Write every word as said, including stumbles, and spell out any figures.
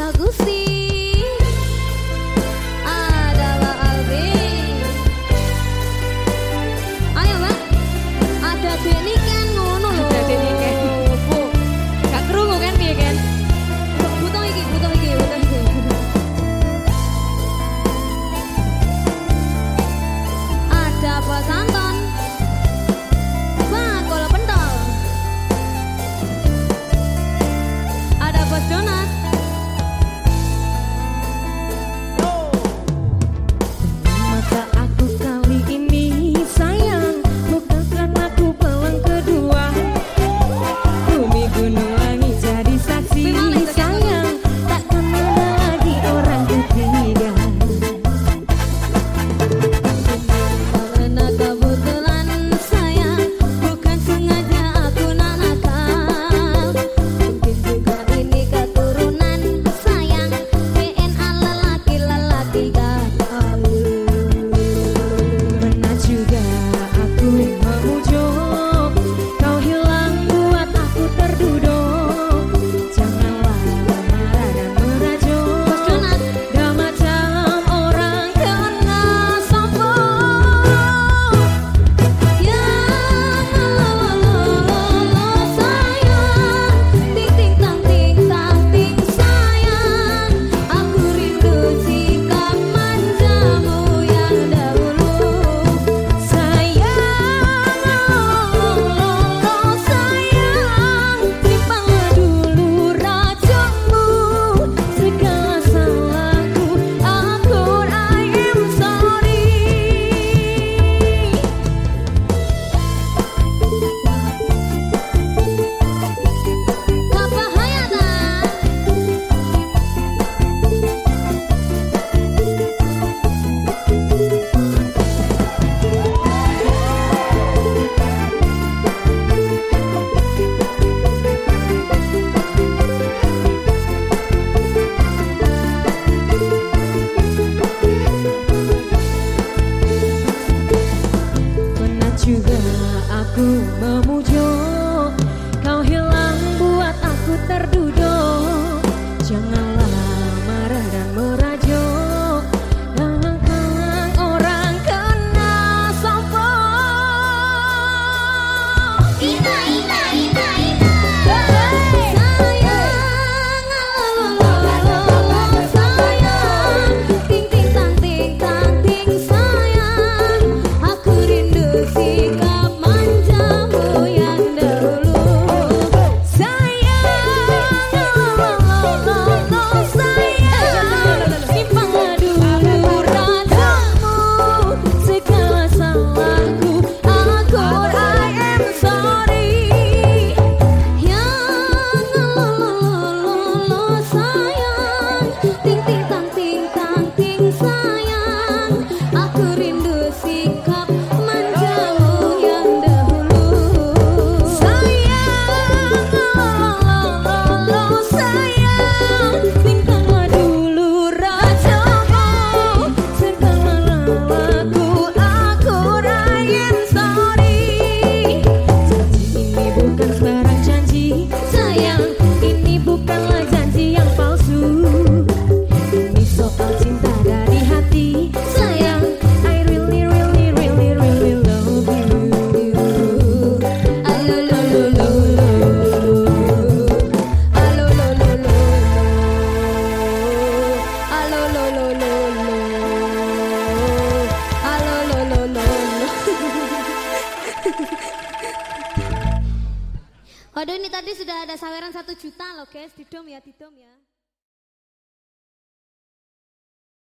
Gusti. Adalah Albi. Ayo Mbak. Ada Deni kan ngono lho. Ada Deni kan. Bu. Gak krungu kan piye kan? Butuh iki, butuh iki, butuh iki. Ada Pak Santon. Bakul pentol. Ada Bos Donat. Mata aku kali ini sayang, bukan karena aku pelang kedua. Bumi gunung langit jadi saksi sayang, takkan ada lagi orang ketiga. Karena kebetulan sayang, bukan sengaja aku nak nakal. Mungkin juga ini keturunan sayang, D N A lelaki-lelaki gatal. Pernah juga aku memujuk, kau hilang buat aku terduduk. Janganlah marah dan merajuk, Bos Donat. dah macam orang kena sombong. Ya Allah sayang, ting ting tang ting tang ting sayang, aku rindu sikap manjamu yang dahulu. Sayang, oh sayang, simpanlah dulu racunmu. Segala salahku, akur I am sorry. Bapak Hayatan. Pernah juga aku memujuk, kau hilang buat aku terduduk. Janganlah marah dan merajuk, kadang-kadang orang kena sombong. Ina ina ina ina. Sayang, Allah sayang, ting ting tang ting tang ting sayang, aku rindu sikap manjamu yang dahulu. Sayang, oh sayang, simpanlah dulu racunmu. Segala salahku, akur I am sorry. Yang Allah sayang, ting ting tang ting tang ting sayang, aku rindu sikap manjamu yang dahulu. Sayang, oh sayang, simpanlah dulu racunmu. Segala lalaku, akur I am sorry. Janji ini bukan sembarang janji, sayang, ini bukanlah janji yang palsu. Ini soal cinta dari hati, sayang, I really really really really love you. Alo lo lo lo lo, alo lo lo lo lo, alo lo lo lo lo, alo lo lo lo lo. Waduh, ini tadi sudah ada saweran satu juta loh guys, didom ya, didom ya.